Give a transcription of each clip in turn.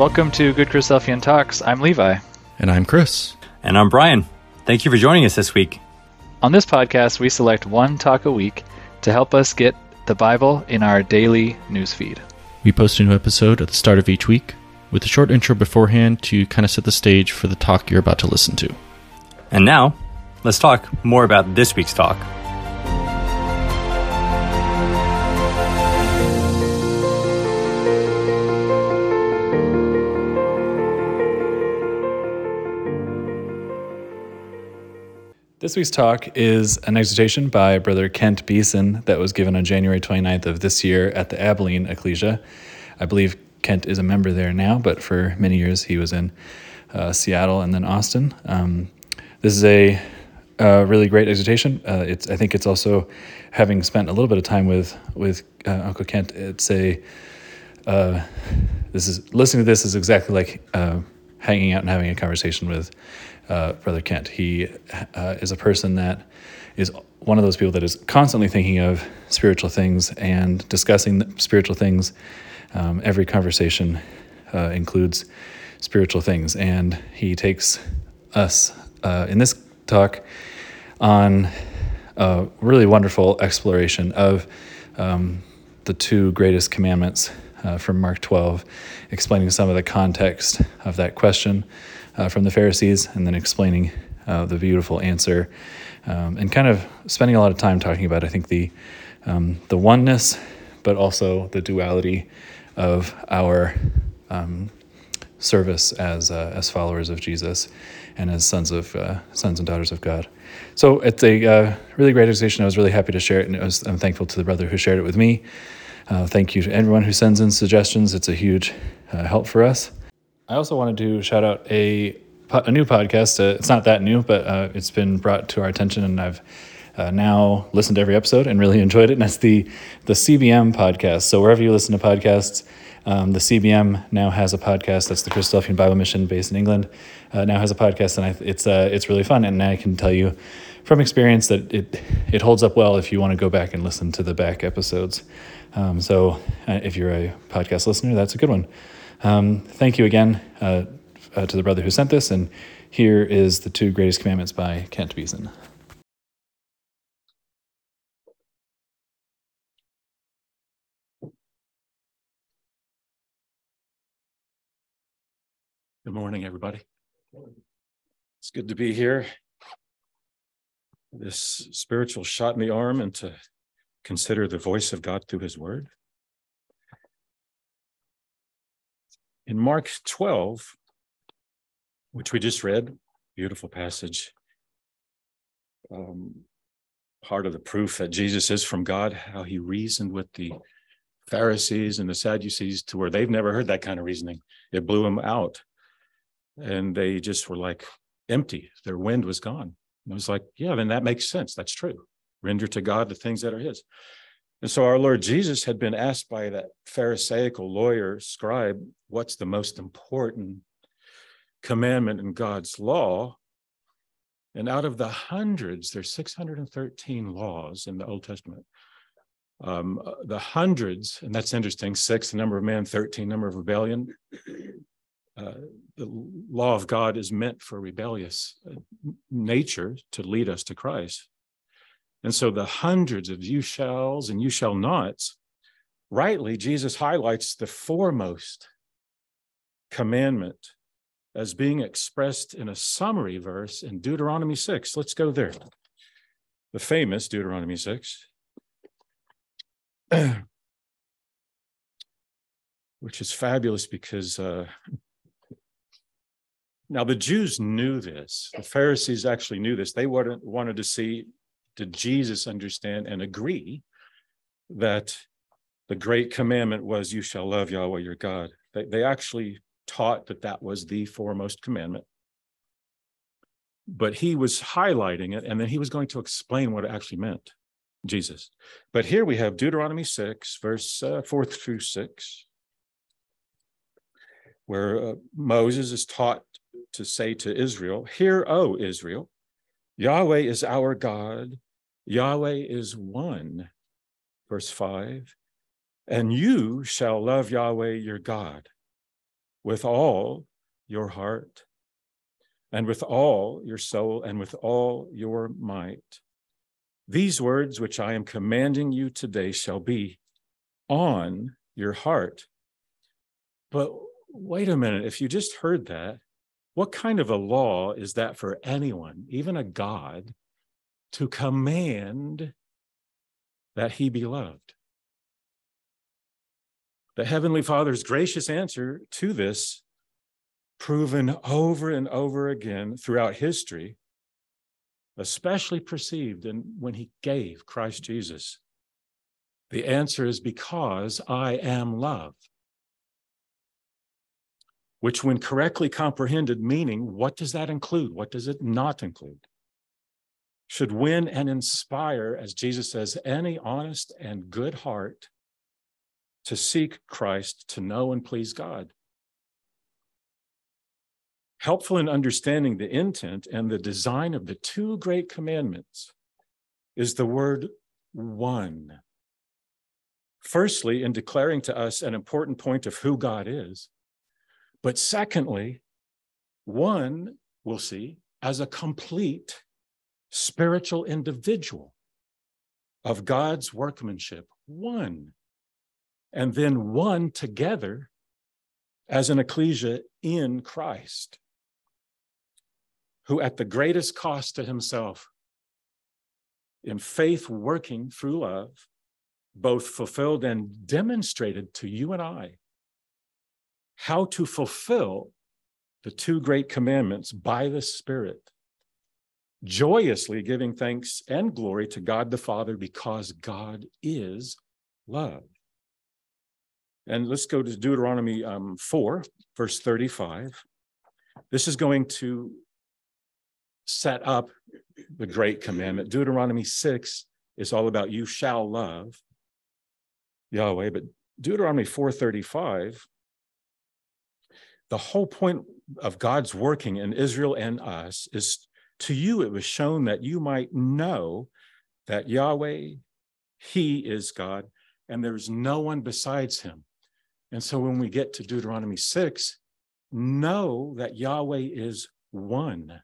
Welcome to Good Christophanian Talks. I'm Levi. And I'm Chris. And I'm Brian. Thank you for joining us this week. On this podcast, we select one talk a week to help us get the Bible in our daily newsfeed. We post a new episode at the start of each week with a short intro beforehand to kind of set the stage for the talk you're about to listen to. And now, let's talk more about this week's talk. This week's talk is an exhortation by Brother Kent Beeson that was given on January 29th of this year at the Abilene Ecclesia. I believe Kent is a member there now, but for many years he was in Seattle and then Austin. This is a really great exhortation. I think it's also, having spent a little bit of time with Uncle Kent, listening to this is exactly like hanging out and having a conversation with Brother Kent. He is a person that is one of those people that is constantly thinking of spiritual things and discussing spiritual things. Every conversation includes spiritual things, and he takes us in this talk on a really wonderful exploration of the two greatest commandments from Mark 12, explaining some of the context of that question from the Pharisees, and then explaining the beautiful answer, and kind of spending a lot of time talking about, I think, the oneness, but also the duality of our service as followers of Jesus and as sons and daughters of God. So it's a really great exhortation. I was really happy to share it, and I'm thankful to the brother who shared it with me. Thank you to everyone who sends in suggestions. It's a huge help for us. I also wanted to shout out a new podcast. It's not that new, but it's been brought to our attention, and I've now listened to every episode and really enjoyed it, and that's the CBM podcast. So wherever you listen to podcasts, the CBM now has a podcast. That's the Christophanian Bible Mission based in England. Now has a podcast, and it's really fun. And I can tell you from experience that it holds up well if you want to go back and listen to the back episodes. So if you're a podcast listener, that's a good one. Thank you again to the brother who sent this, and here is the two greatest commandments by Kent Beeson. Good morning, everybody. It's good to be here. This spiritual shot in the arm, and to consider the voice of God through his word. In Mark 12, which we just read, beautiful passage, part of the proof that Jesus is from God, how he reasoned with the Pharisees and the Sadducees to where they've never heard that kind of reasoning. It blew them out. And they just were like empty. Their wind was gone. And it was like, yeah, then that makes sense. That's true. Render to God the things that are his. And so our Lord Jesus had been asked by that Pharisaical lawyer scribe, what's the most important commandment in God's law? And out of the hundreds, there's 613 laws in the Old Testament. The hundreds, and that's interesting, 6, the number of man, 13, number of rebellion. The law of God is meant for rebellious nature to lead us to Christ. And so the hundreds of you shalls and you shall nots, rightly, Jesus highlights the foremost commandment as being expressed in a summary verse in Deuteronomy 6. Let's go there. The famous Deuteronomy 6, which is fabulous because now the Jews knew this. The Pharisees actually knew this. They wanted to see, did Jesus understand and agree that the great commandment was, you shall love Yahweh your God. They actually taught that was the foremost commandment. But he was highlighting it, and then he was going to explain what it actually meant, Jesus. But here we have Deuteronomy 6, verse 4 through 6, where Moses is taught to say to Israel, hear, O Israel, Yahweh is our God, Yahweh is one. Verse 5, and you shall love Yahweh your God with all your heart, and with all your soul, and with all your might. These words which I am commanding you today shall be on your heart. But wait a minute, if you just heard that, what kind of a law is that for anyone, even a God, to command that he be loved? The Heavenly Father's gracious answer to this, proven over and over again throughout history, especially perceived when he gave Christ Jesus. The answer is because I am love. Which, when correctly comprehended, meaning, what does that include? What does it not include? Should win and inspire, as Jesus says, any honest and good heart to seek Christ, to know and please God. Helpful in understanding the intent and the design of the two great commandments is the word one. Firstly, in declaring to us an important point of who God is. But secondly, one, we'll see, as a complete spiritual individual of God's workmanship, one. And then one together as an ecclesia in Christ, who at the greatest cost to himself, in faith working through love, both fulfilled and demonstrated to you and I how to fulfill the two great commandments by the Spirit, joyously giving thanks and glory to God the Father because God is love. And let's go to Deuteronomy 4, verse 35. This is going to set up the great commandment. Deuteronomy 6 is all about you shall love Yahweh, but Deuteronomy 4:35, the whole point of God's working in Israel and us is, to you it was shown that you might know that Yahweh, he is God, and there's no one besides him. And so when we get to Deuteronomy 6, know that Yahweh is one.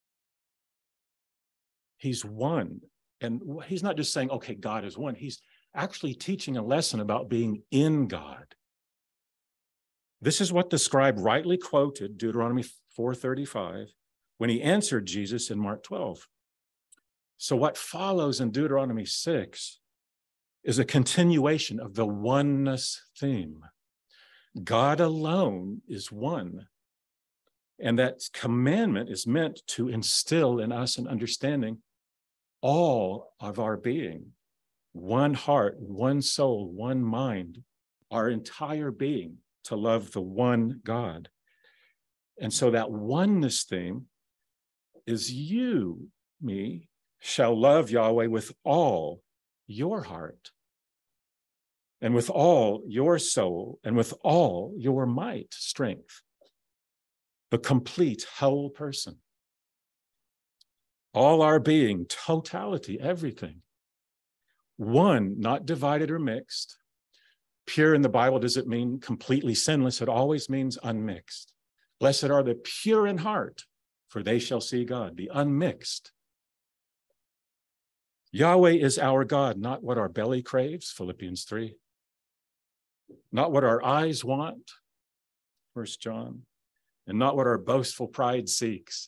He's one. And he's not just saying, okay, God is one. He's actually teaching a lesson about being in God. This is what the scribe rightly quoted, Deuteronomy 4:35, when he answered Jesus in Mark 12. So what follows in Deuteronomy 6 is a continuation of the oneness theme. God alone is one. And that commandment is meant to instill in us an understanding all of our being, one heart, one soul, one mind, our entire being, to love the one God. And so that oneness theme is you, me, shall love Yahweh with all your heart and with all your soul and with all your might, strength, the complete whole person. All our being, totality, everything. One, not divided or mixed. Pure in the Bible doesn't mean completely sinless. It always means unmixed. Blessed are the pure in heart, for they shall see God. The unmixed. Yahweh is our God, not what our belly craves, Philippians 3. Not what our eyes want, 1 John. And not what our boastful pride seeks.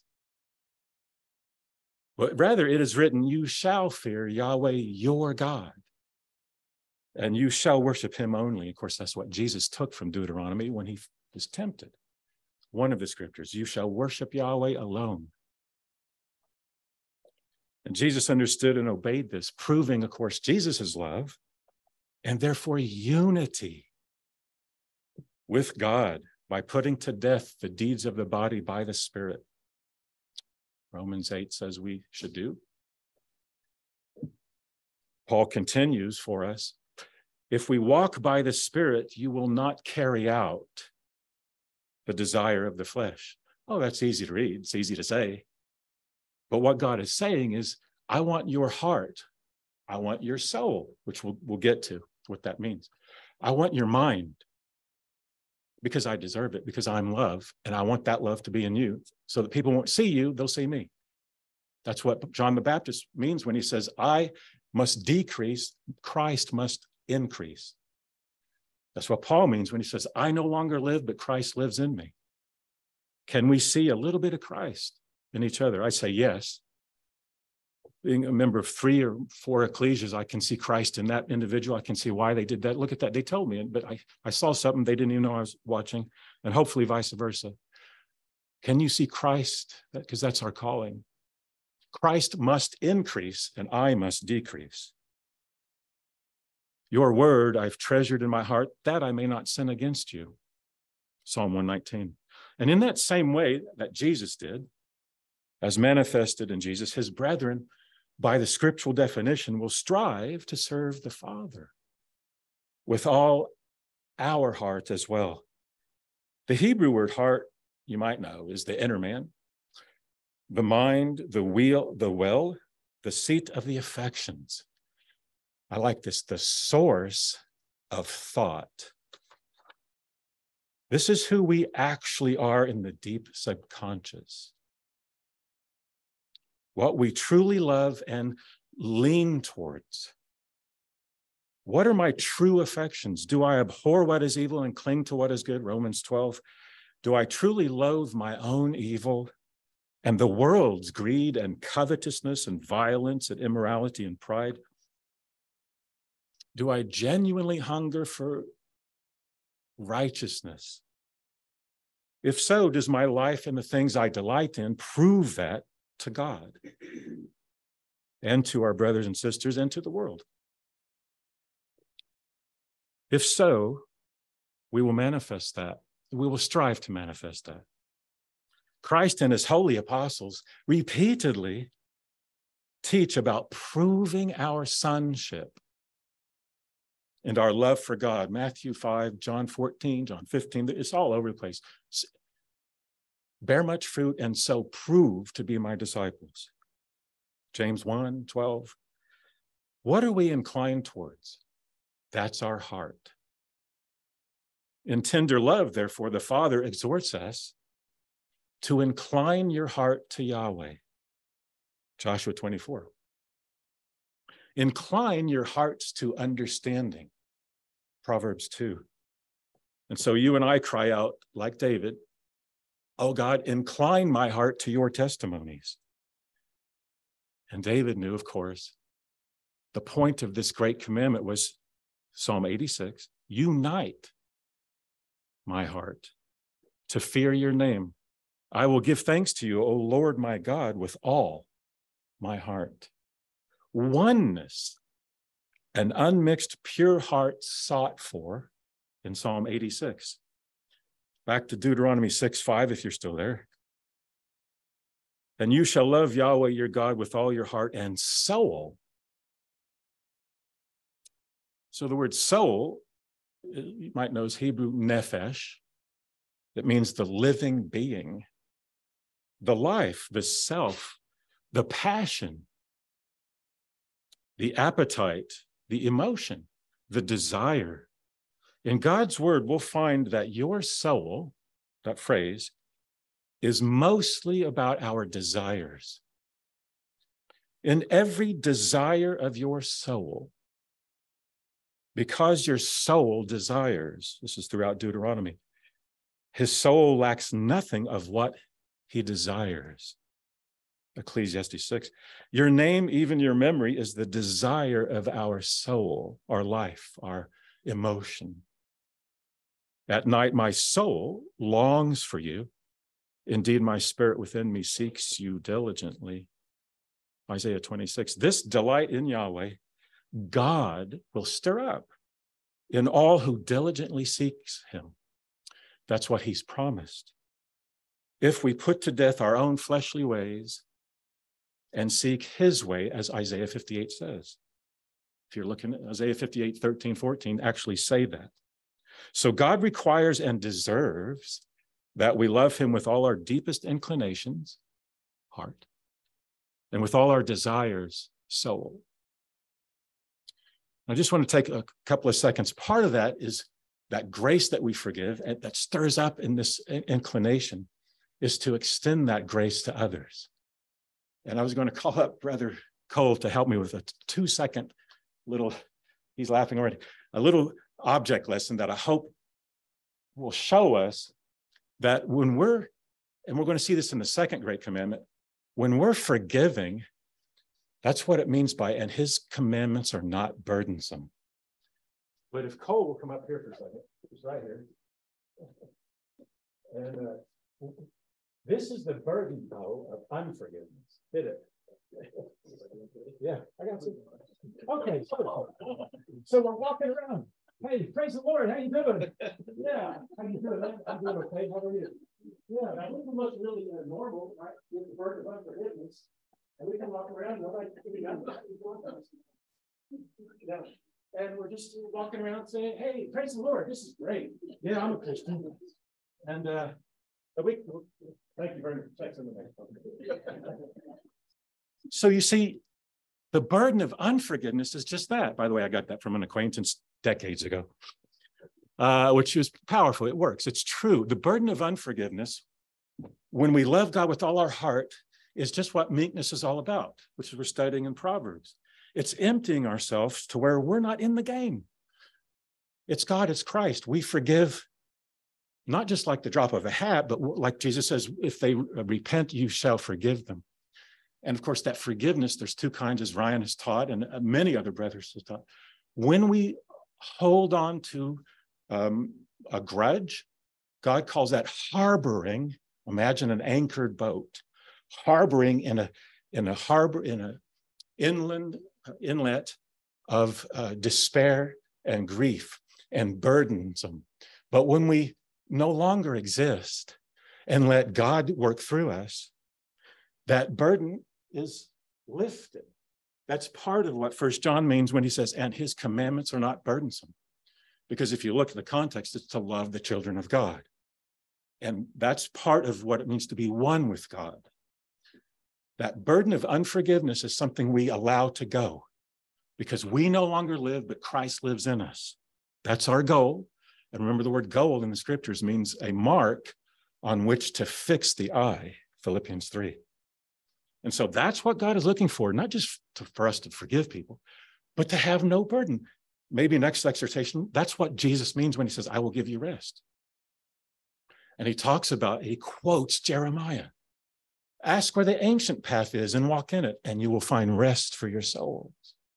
But rather it is written, you shall fear Yahweh your God, and you shall worship him only. Of course, that's what Jesus took from Deuteronomy when he was tempted. One of the scriptures, you shall worship Yahweh alone. And Jesus understood and obeyed this, proving, of course, Jesus' love, and therefore unity with God by putting to death the deeds of the body by the Spirit. Romans 8 says we should do. Paul continues for us, if we walk by the Spirit, you will not carry out the desire of the flesh. Oh, that's easy to read. It's easy to say. But what God is saying is, I want your heart. I want your soul, which we'll get to what that means. I want your mind. because I deserve it, because I'm love, and I want that love to be in you so that people won't see you, they'll see me. That's what John the Baptist means when he says, I must decrease, Christ must increase. That's what Paul means when he says, I no longer live, but Christ lives in me. Can we see a little bit of Christ in each other? I say yes. Being a member of 3 or 4 ecclesias, I can see Christ in that individual. I can see why they did that. Look at that. They told me, but I saw something they didn't even know I was watching, and hopefully vice versa. Can you see Christ? Because that's our calling. Christ must increase and I must decrease. Your word I've treasured in my heart that I may not sin against you. Psalm 119. And in that same way that Jesus did, as manifested in Jesus, his brethren, by the scriptural definition, will strive to serve the Father with all our heart as well. The Hebrew word heart, you might know, is the inner man, the mind, the will, the seat of the affections. I like this, the source of thought. This is who we actually are in the deep subconscious. What we truly love and lean towards. What are my true affections? Do I abhor what is evil and cling to what is good? Romans 12. Do I truly loathe my own evil and the world's greed and covetousness and violence and immorality and pride? Do I genuinely hunger for righteousness? If so, does my life and the things I delight in prove that to God and to our brothers and sisters and to the world? If so, we will manifest that. We will strive to manifest that. Christ and his holy apostles repeatedly teach about proving our sonship and our love for God. Matthew 5, John 14, John 15, it's all over the place. Bear much fruit and so prove to be my disciples. James 1, 12. What are we inclined towards? That's our heart. In tender love, therefore, the Father exhorts us to incline your heart to Yahweh. Joshua 24. Incline your hearts to understanding. Proverbs 2. And so you and I cry out like David, oh God, incline my heart to your testimonies. And David knew, of course, the point of this great commandment was Psalm 86, unite my heart to fear your name. I will give thanks to you, O Lord my God, with all my heart. Oneness, an unmixed pure heart sought for in Psalm 86. Back to Deuteronomy 6:5, if you're still there. And you shall love Yahweh your God with all your heart and soul. So the word soul, you might know, is Hebrew nephesh. It means the living being, the life, the self, the passion, the appetite, the emotion, the desire. In God's word, we'll find that your soul, that phrase, is mostly about our desires. In every desire of your soul, because your soul desires, this is throughout Deuteronomy, his soul lacks nothing of what he desires. Ecclesiastes 6. Your name, even your memory, is the desire of our soul, our life, our emotion. At night, my soul longs for you. Indeed, my spirit within me seeks you diligently. Isaiah 26. This delight in Yahweh, God will stir up in all who diligently seeks him. That's what he's promised. If we put to death our own fleshly ways and seek his way, as Isaiah 58 says. If you're looking at Isaiah 58, 13, 14, actually say that. So God requires and deserves that we love him with all our deepest inclinations, heart, and with all our desires, soul. I just want to take a couple of seconds. Part of that is that grace that we forgive, and that stirs up in this inclination, is to extend that grace to others. And I was going to call up Brother Cole to help me with a 2-second little, he's laughing already, a little object lesson that I hope will show us that when we're, and we're going to see this in the second great commandment, when we're forgiving, that's what it means by, and his commandments are not burdensome. But if Cole will come up here for a second, he's right here. And this is the burden, though, of unforgiveness. Did it? Yeah, I got some. Okay, so we're walking around. Hey, praise the Lord. How you doing? Yeah, how you doing? I'm doing okay. How are you? Yeah, that wouldn't look really normal, right? With the burden of unforgiveness. And we can walk around, nobody yeah. And we're just walking around saying, hey, praise the Lord, this is great. Yeah, I'm a Christian. And thank you very much. So you see, the burden of unforgiveness is just that. By the way, I got that from an acquaintance decades ago, which was powerful. It works. It's true. The burden of unforgiveness, when we love God with all our heart, is just what meekness is all about, which we're studying in Proverbs. It's emptying ourselves to where we're not in the game. It's God, it's Christ. We forgive, not just like the drop of a hat, but like Jesus says, if they repent, you shall forgive them. And of course, that forgiveness, there's two kinds, as Ryan has taught, and many other brothers have taught. When we hold on to a grudge, God calls that harboring. Imagine an anchored boat, harboring in a harbor, in an inlet of despair and grief and burdensome. But when we no longer exist and let God work through us, that burden is lifted. That's part of what 1 John means when he says, and his commandments are not burdensome. Because if you look at the context, it's to love the children of God. And that's part of what it means to be one with God. That burden of unforgiveness is something we allow to go because we no longer live, but Christ lives in us. That's our goal. And remember, the word goal in the scriptures means a mark on which to fix the eye, Philippians 3. And so that's what God is looking for, not just for us to forgive people, but to have no burden. Maybe next exhortation, that's what Jesus means when he says, I will give you rest. And he quotes Jeremiah. Ask where the ancient path is and walk in it, and you will find rest for your souls.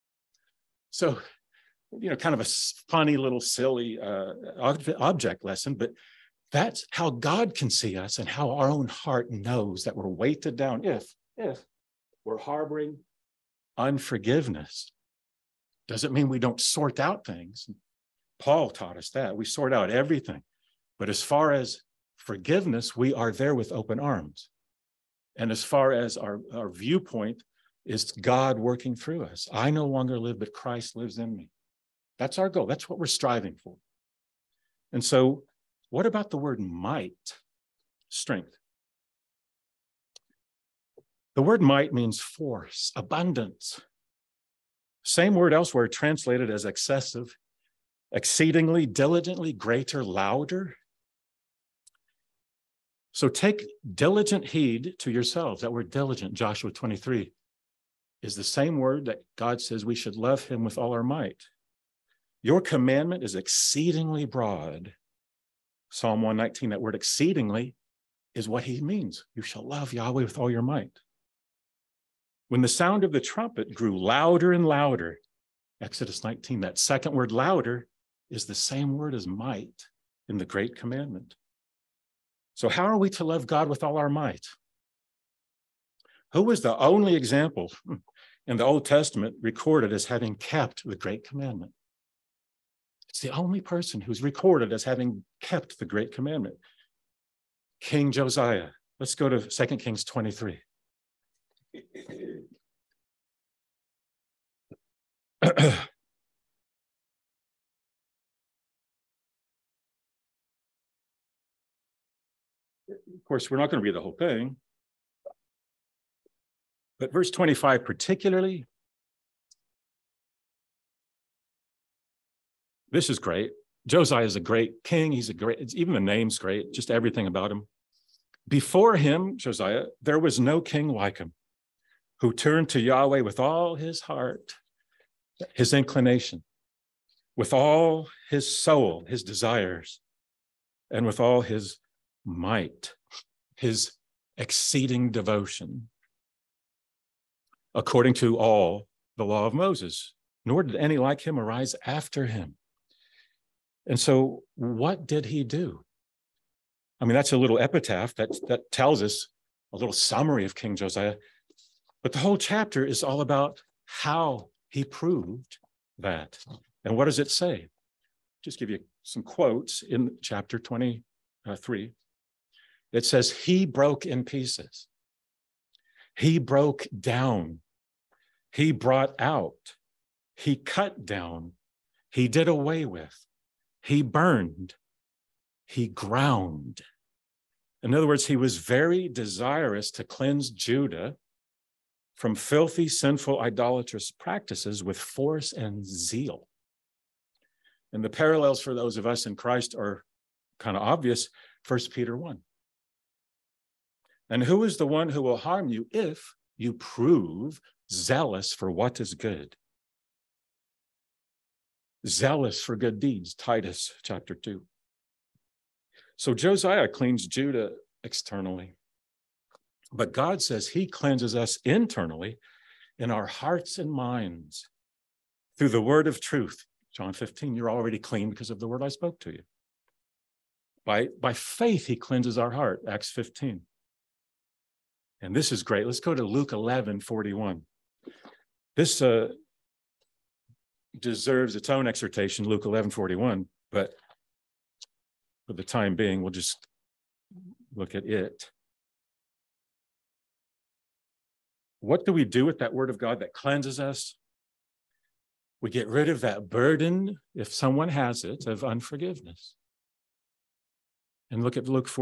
So, kind of a funny little silly object lesson, but that's how God can see us and how our own heart knows that we're weighted down if we're harboring unforgiveness. Doesn't mean we don't sort out things. Paul taught us that. We sort out everything. But as far as forgiveness, we are there with open arms. And as far as our viewpoint is God working through us. I no longer live, but Christ lives in me. That's our goal. That's what we're striving for. And so what about the word might? Strength. The word might means force, abundance. Same word elsewhere translated as excessive, exceedingly, diligently, greater, louder. So take diligent heed to yourselves. That word diligent, Joshua 23, is the same word that God says we should love him with all our might. Your commandment is exceedingly broad. Psalm 119, that word exceedingly is what he means. You shall love Yahweh with all your might. When the sound of the trumpet grew louder and louder, Exodus 19, that second word louder is the same word as might in the Great Commandment. So how are we to love God with all our might? Who was the only example in the Old Testament recorded as having kept the Great Commandment? It's the only person who's recorded as having kept the Great Commandment. King Josiah. Let's go to 2 Kings 23. Of course, we're not going to read the whole thing. But verse 25 particularly, this is great. Josiah is a great king. Even the name's great, just everything about him. Before him, Josiah, there was no king like him, who turned to Yahweh with all his heart, his inclination, with all his soul, his desires, and with all his might, his exceeding devotion, according to all the law of Moses, nor did any like him arise after him. And so what did he do? I mean, that's a little epitaph that tells us a little summary of King Josiah, but the whole chapter is all about how he proved that. And what does it say? Just give you some quotes in chapter 23. It says, he broke in pieces. He broke down. He brought out. He cut down. He did away with. He burned. He ground. In other words, he was very desirous to cleanse Judah from filthy, sinful, idolatrous practices with force and zeal. And the parallels for those of us in Christ are kind of obvious. 1 Peter 1. And who is the one who will harm you if you prove zealous for what is good? Zealous for good deeds, Titus chapter 2. So Josiah cleans Judah externally, but God says he cleanses us internally in our hearts and minds through the word of truth. John 15, you're already clean because of the word I spoke to you. By faith, he cleanses our heart, Acts 15. And this is great. Let's go to Luke 11:41. This deserves its own exhortation, Luke 11:41, but for the time being, we'll just look at it. What do we do with that word of God that cleanses us? We get rid of that burden, if someone has it, of unforgiveness. And look at Luke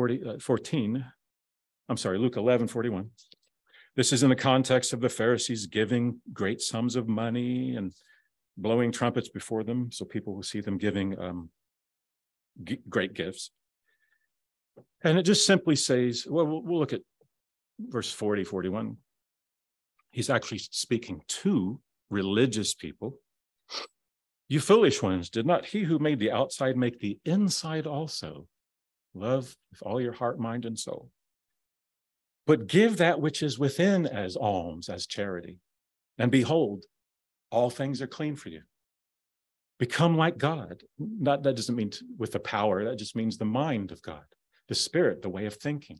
11:41. This is in the context of the Pharisees giving great sums of money and blowing trumpets before them, so people will see them giving great gifts. And it just simply says, well, we'll look at verse 41. He's actually speaking to religious people. You foolish ones, did not he who made the outside make the inside also? Love with all your heart, mind, and soul. But give that which is within as alms, as charity. And behold, all things are clean for you. Become like God. That doesn't mean with the power, that just means the mind of God, the spirit, the way of thinking.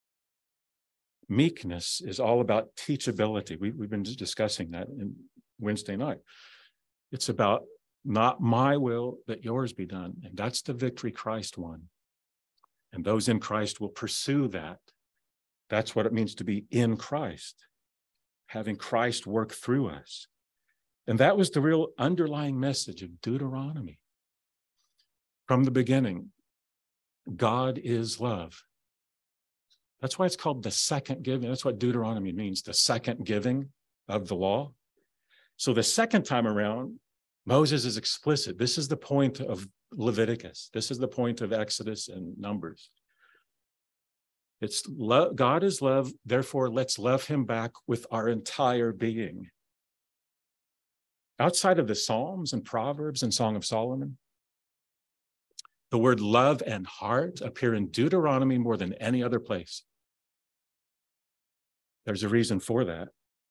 Meekness is all about teachability. We've been discussing that in Wednesday night. It's about not my will, that yours be done. And that's the victory Christ won. And those in Christ will pursue that. That's what it means to be in Christ, having Christ work through us. And that was the real underlying message of Deuteronomy. From the beginning, God is love. That's why it's called the second giving. That's what Deuteronomy means, the second giving of the law. So the second time around, Moses is explicit. This is the point of Leviticus. This is the point of Exodus and Numbers. It's love. God is love. Therefore, let's love him back with our entire being. Outside of the Psalms and Proverbs and Song of Solomon, the word love and heart appear in Deuteronomy more than any other place. There's a reason for that.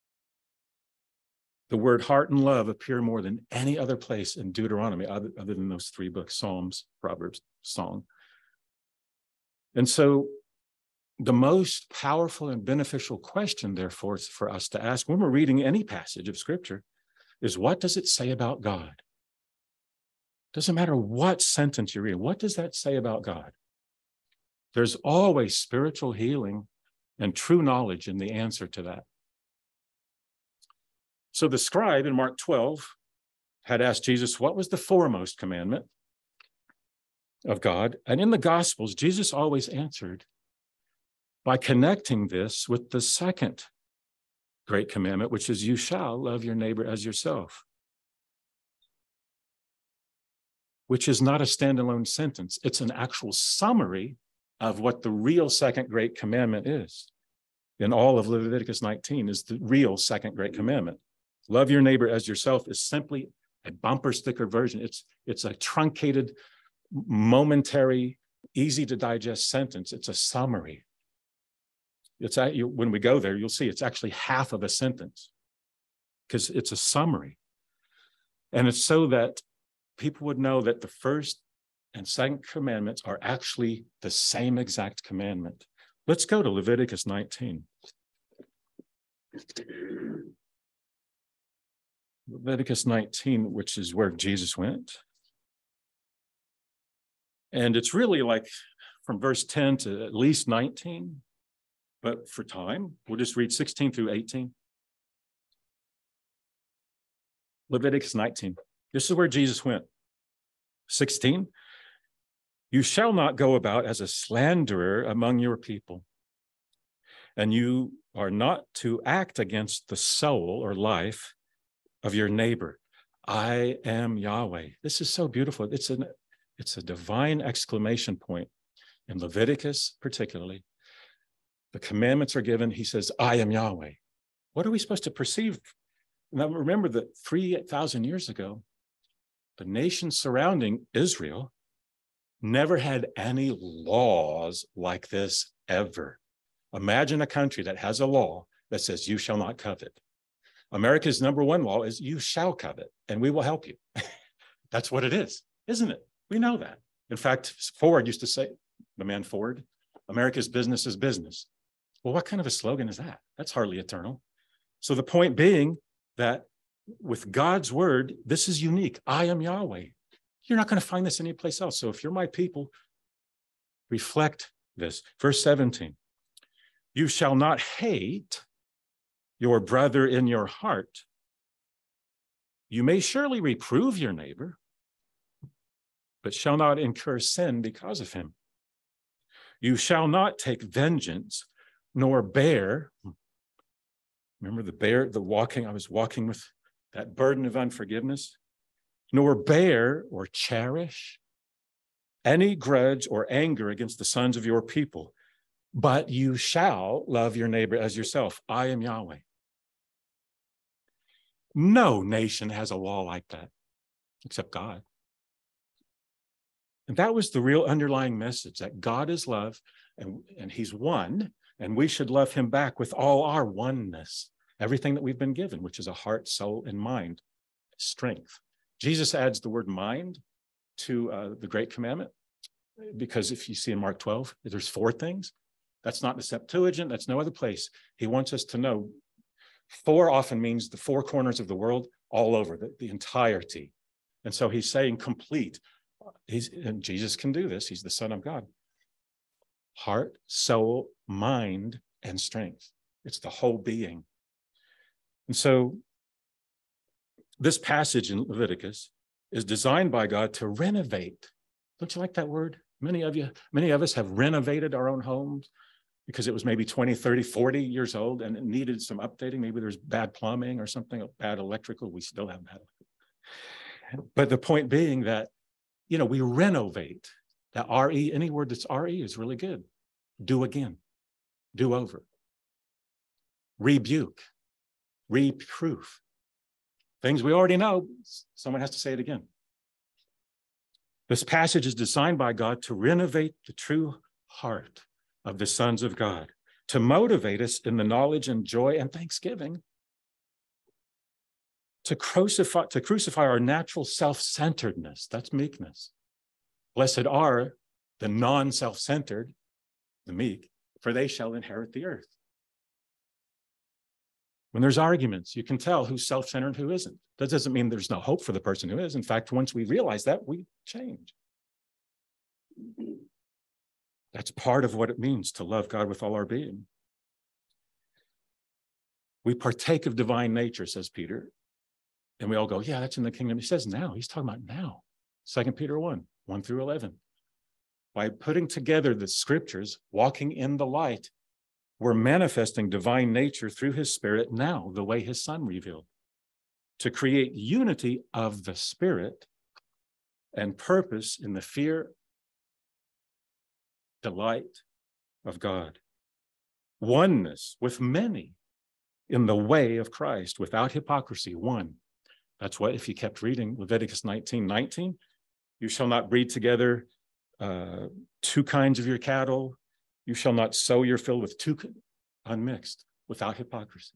The word heart and love appear more than any other place in Deuteronomy, other than those three books, Psalms, Proverbs, Song. And so the most powerful and beneficial question, therefore, for us to ask when we're reading any passage of Scripture is, what does it say about God? Doesn't matter what sentence you read. What does that say about God? There's always spiritual healing and true knowledge in the answer to that. So the scribe in Mark 12 had asked Jesus, what was the foremost commandment of God? And in the Gospels, Jesus always answered by connecting this with the second great commandment, which is, you shall love your neighbor as yourself. which is not a standalone sentence. It's an actual summary of what the real second great commandment is. In all of Leviticus 19 is the real second great commandment. Love your neighbor as yourself is simply a bumper sticker version. It's a truncated, momentary, easy to digest sentence. It's a summary. When we go there, you'll see it's actually half of a sentence because it's a summary. And it's so that people would know that the first and second commandments are actually the same exact commandment. Let's go to Leviticus 19. Leviticus 19, which is where Jesus went. And it's really like from verse 10 to at least 19. But for time, we'll just read 16 through 18. Leviticus 19. This is where Jesus went. 16. You shall not go about as a slanderer among your people, and you are not to act against the soul or life of your neighbor. I am Yahweh. This is so beautiful. It's a divine exclamation point in Leviticus, particularly. The commandments are given. He says, I am Yahweh. What are we supposed to perceive? Now, remember that 3,000 years ago, the nations surrounding Israel never had any laws like this ever. Imagine a country that has a law that says you shall not covet. America's number one law is you shall covet, and we will help you. That's what it is, isn't it? We know that. In fact, Ford used to say, the man Ford, America's business is business. Well, what kind of a slogan is that? That's hardly eternal. So the point being that with God's word, this is unique. I am Yahweh. You're not going to find this anyplace else. So if you're my people, reflect this. Verse 17, you shall not hate your brother in your heart. You may surely reprove your neighbor, but shall not incur sin because of him. You shall not take vengeance, nor bear. Remember the walking, I was walking with that burden of unforgiveness. Nor bear or cherish any grudge or anger against the sons of your people, but you shall love your neighbor as yourself. I am Yahweh. No nation has a law like that, except God. And that was the real underlying message, that God is love, and he's one, and we should love him back with all our oneness, everything that we've been given, which is a heart, soul, and mind, strength. Jesus adds the word mind to the great commandment, because if you see in Mark 12, there's 4 things. That's not in the Septuagint. That's no other place. He wants us to know 4 often means the 4 corners of the world, all over, the entirety. And so he's saying complete. And Jesus can do this. He's the Son of God. Heart, soul, mind, and strength. It's the whole being. And so this passage in Leviticus is designed by God to renovate. Don't you like that word? Many of us have renovated our own homes because it was maybe 20, 30, 40 years old and it needed some updating. Maybe there's bad plumbing or something, bad electrical. We still have bad electrical. But the point being that, we renovate. That RE, any word that's RE is really good. Do again, do over. Rebuke, reproof. Things we already know, someone has to say it again. This passage is designed by God to renovate the true heart of the sons of God, to motivate us in the knowledge and joy and thanksgiving, to crucify our natural self-centeredness. That's meekness. Blessed are the non-self-centered, the meek, for they shall inherit the earth. When there's arguments, you can tell who's self-centered and who isn't. That doesn't mean there's no hope for the person who is. In fact, once we realize that, we change. That's part of what it means to love God with all our being. We partake of divine nature, says Peter. And we all go, yeah, that's in the kingdom. He says now. He's talking about now. 2 Peter 1 through 11. By putting together the scriptures, walking in the light, we're manifesting divine nature through his Spirit now, the way his Son revealed, to create unity of the Spirit and purpose in the fear, delight of God. Oneness with many in the way of Christ, without hypocrisy, one. That's what, if you kept reading Leviticus 19:19, you shall not breed together two kinds of your cattle. You shall not sow your field with two unmixed, without hypocrisy.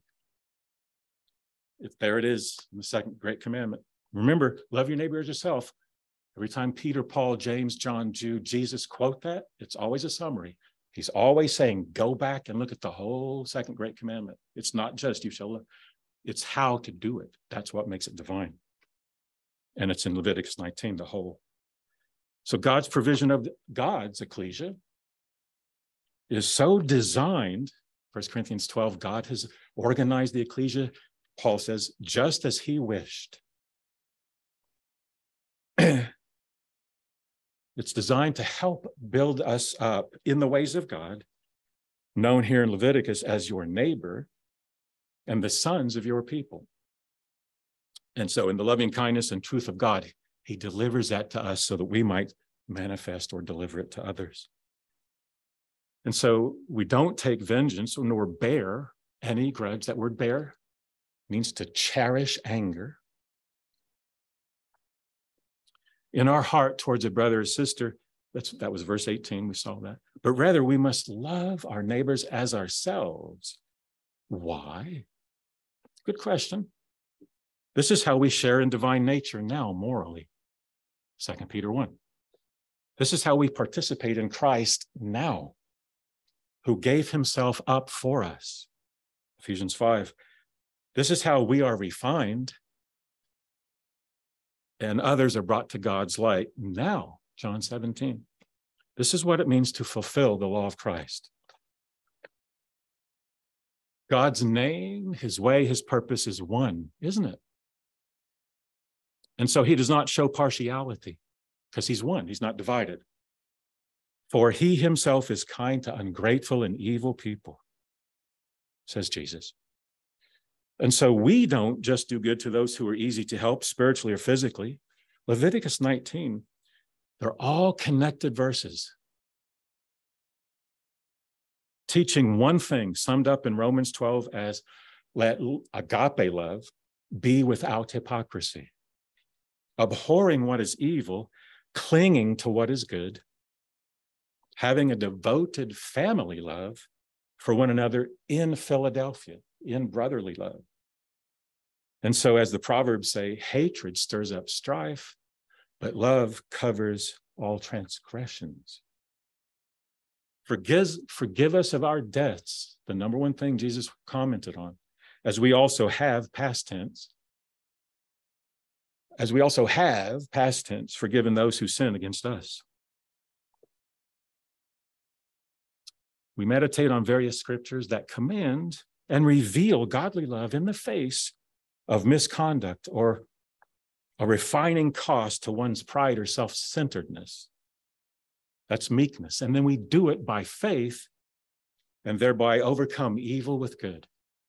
There it is in the second great commandment. Remember, love your neighbor as yourself. Every time Peter, Paul, James, John, Jude, Jesus quote that, it's always a summary. He's always saying, go back and look at the whole second great commandment. It's not just you shall love. It's how to do it. That's what makes it divine. And it's in Leviticus 19, the whole. So God's provision of God's ecclesia is so designed. 1 Corinthians 12, God has organized the ecclesia, Paul says, just as he wished. It's designed to help build us up in the ways of God, known here in Leviticus as your neighbor and the sons of your people. And so in the loving kindness and truth of God, he delivers that to us so that we might manifest or deliver it to others. And so we don't take vengeance nor bear any grudge. That word bear means to cherish anger in our heart towards a brother or sister. That was verse 18, we saw that. But rather, we must love our neighbors as ourselves. Why? Good question. This is how we share in divine nature now, morally. 2 Peter 1. This is how we participate in Christ now, who gave himself up for us. Ephesians 5. This is how we are refined and others are brought to God's light now, John 17. This is what it means to fulfill the law of Christ. God's name, his way, his purpose is one, isn't it? And so he does not show partiality because he's one, he's not divided. For he himself is kind to ungrateful and evil people, says Jesus. And so we don't just do good to those who are easy to help spiritually or physically. Leviticus 19, they're all connected verses, teaching one thing summed up in Romans 12 as let agape love be without hypocrisy, abhorring what is evil, clinging to what is good, having a devoted family love for one another in Philadelphia, in brotherly love. And so as the Proverbs say, hatred stirs up strife, but love covers all transgressions. Forgive us of our debts, the number one thing Jesus commented on, as we also have, past tense, forgiven those who sin against us. We meditate on various scriptures that command and reveal godly love in the face of misconduct or a refining cost to one's pride or self-centeredness. That's meekness. And then we do it by faith and thereby overcome evil with good.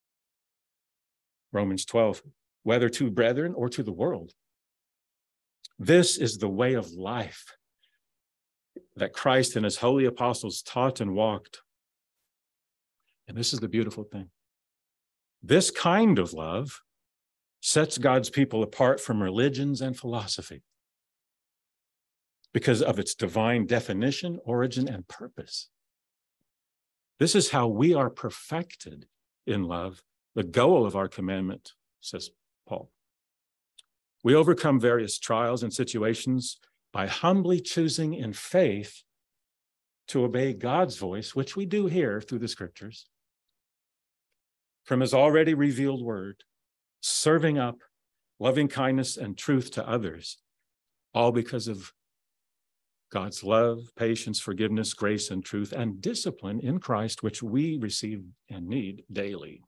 Romans 12, whether to brethren or to the world. This is the way of life that Christ and his holy apostles taught and walked. And this is the beautiful thing. This kind of love sets God's people apart from religions and philosophy because of its divine definition, origin, and purpose. This is how we are perfected in love, the goal of our commandment, says Paul. We overcome various trials and situations by humbly choosing in faith to obey God's voice, which we do hear through the scriptures, from his already revealed word, serving up loving kindness and truth to others, all because of God's love, patience, forgiveness, grace, and truth, and discipline in Christ, which we receive and need daily.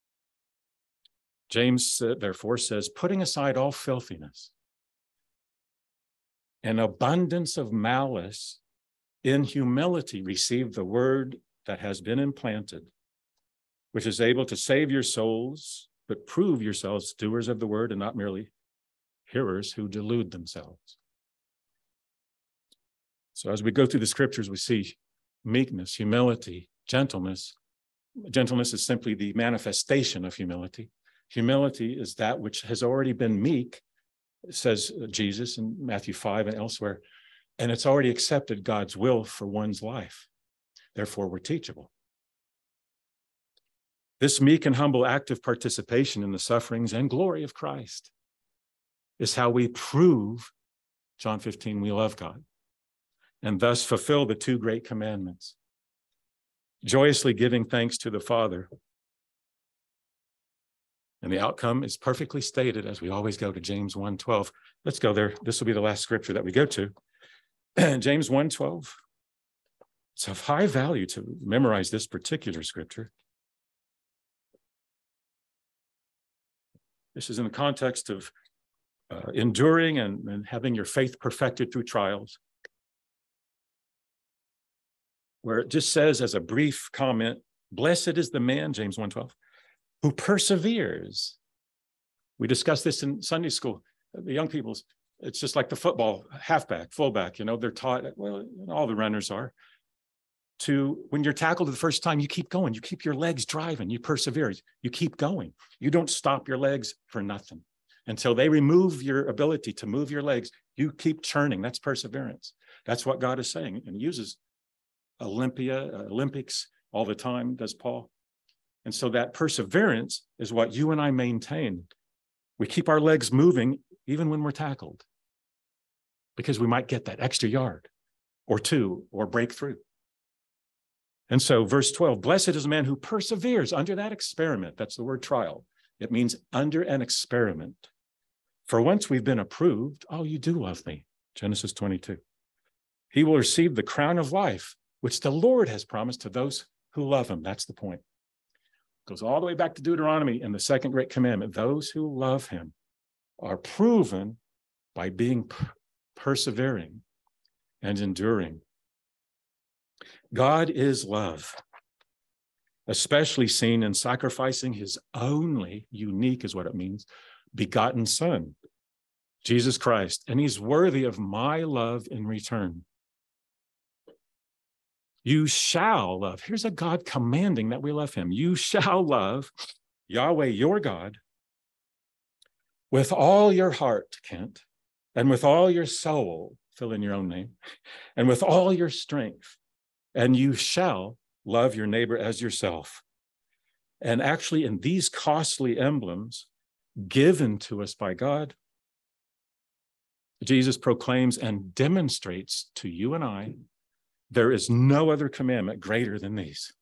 James, therefore, says, putting aside all filthiness and abundance of malice, in humility receive the word that has been implanted, which is able to save your souls, but prove yourselves doers of the word and not merely hearers who delude themselves. So as we go through the scriptures, we see meekness, humility, gentleness. Gentleness is simply the manifestation of humility. Humility is that which has already been meek, says Jesus in Matthew 5 and elsewhere, and it's already accepted God's will for one's life. Therefore, we're teachable. This meek and humble active participation in the sufferings and glory of Christ is how we prove, John 15, we love God, and thus fulfill the two great commandments, joyously giving thanks to the Father. And the outcome is perfectly stated as we always go to James 1:12. Let's go there. This will be the last scripture that we go to. James 1:12. It's of high value to memorize this particular scripture. This is in the context of enduring and having your faith perfected through trials, where it just says as a brief comment, blessed is the man, James 1:12, who perseveres. We discussed this in Sunday school. The young people's, it's just like the football halfback, fullback, they're taught, well, all the runners are, to when you're tackled the first time, you keep going. You keep your legs driving. You persevere. You keep going. You don't stop your legs for nothing. Until they remove your ability to move your legs, you keep churning. That's perseverance. That's what God is saying. And he uses Olympics all the time, does Paul. And so that perseverance is what you and I maintain. We keep our legs moving even when we're tackled, because we might get that extra yard or two or break through. And so verse 12, blessed is the man who perseveres under that experiment. That's the word trial. It means under an experiment. For once we've been approved, oh, you do love me, Genesis 22. He will receive the crown of life, which the Lord has promised to those who love him. That's the point. Goes all the way back to Deuteronomy and the second great commandment. Those who love him are proven by being persevering and enduring. God is love, especially seen in sacrificing his only, unique is what it means, begotten Son, Jesus Christ, and he's worthy of my love in return. You shall love. Here's a God commanding that we love him. You shall love Yahweh, your God, with all your heart, Kent, and with all your soul, fill in your own name, and with all your strength. And you shall love your neighbor as yourself. And actually, in these costly emblems given to us by God, Jesus proclaims and demonstrates to you and I, there is no other commandment greater than these.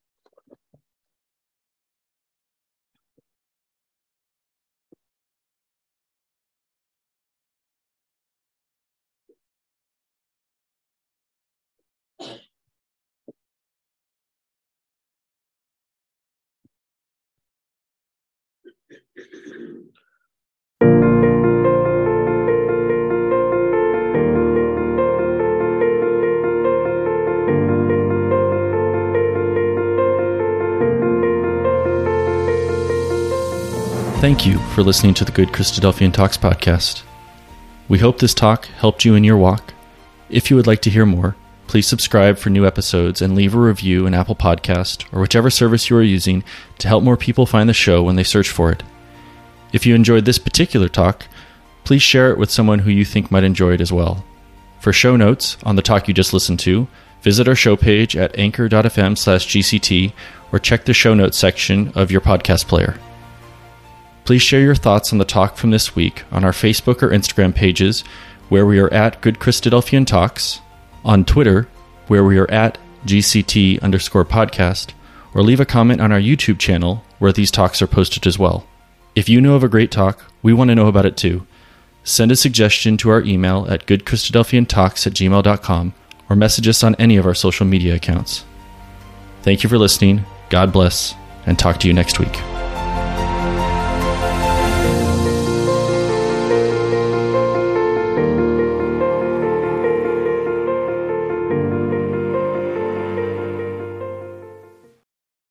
Thank you for listening to the Good Christadelphian Talks podcast. We hope this talk helped you in your walk. If you would like to hear more, please subscribe for new episodes and leave a review in Apple Podcast or whichever service you are using to help more people find the show when they search for it. If you enjoyed this particular talk, please share it with someone who you think might enjoy it as well. For show notes on the talk you just listened to, visit our show page at anchor.fm/GCT or check the show notes section of your podcast player. Please share your thoughts on the talk from this week on our Facebook or Instagram pages, where we are at Good Christadelphian Talks, on Twitter, where we are at GCT_podcast, or leave a comment on our YouTube channel, where these talks are posted as well. If you know of a great talk, we want to know about it too. Send a suggestion to our email at goodchristadelphiantalks@gmail.com or message us on any of our social media accounts. Thank you for listening, God bless, and talk to you next week.